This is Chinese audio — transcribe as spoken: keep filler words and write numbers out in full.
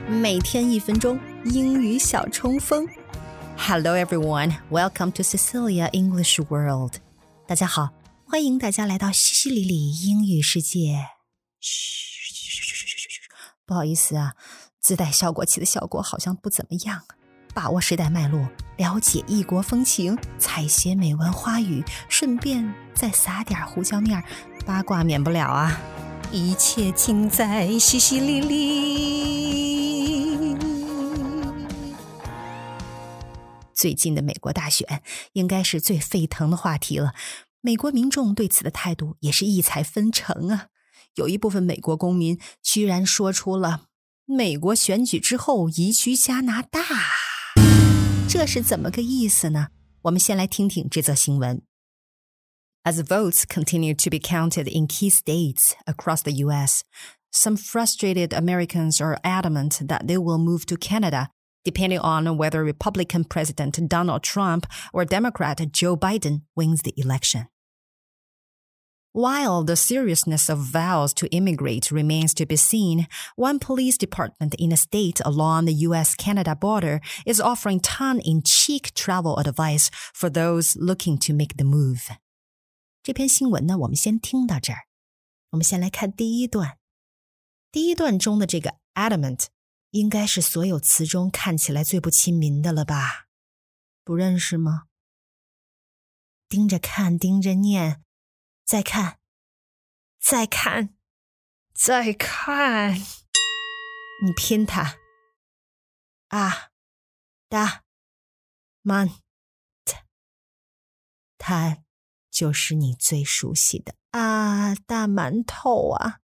每天一分钟英语小冲锋。Hello everyone, welcome to Cecilia English World. 大家好，欢迎大家来到西西里里英语世界。嘘，不好意思啊，自带效果器的效果好像不怎么样。把握时代脉络，了解异国风情，采撷美文花语，顺便再撒点胡椒面，八卦免不了啊！一切尽在西西里里。最近的美国大选应该是最沸腾的话题了，美国民众对此的态度也是异彩纷呈啊。有一部分美国公民居然说出了美国选举之后移居加拿大，这是怎么个意思呢？我们先来听听这则新闻。As votes continue to be counted in key states across the U S, some frustrated Americans are adamant that they will move to Canada, depending on whether Republican President Donald Trump or Democrat Joe Biden wins the election. While the seriousness of vows to immigrate remains to be seen, one police department in a state along the U S Canada border is offering tongue-in-cheek travel advice for those looking to make the move. 这篇新闻呢，我们先听到这儿。我们先来看第一段。第一段中的这个 adamant 应该是所有词中看起来最不亲民的了吧？不认识吗？盯着看，盯着念，再看，再看，再看。你拼它。啊，哒，man，它就是你最熟悉的啊，大馒头啊。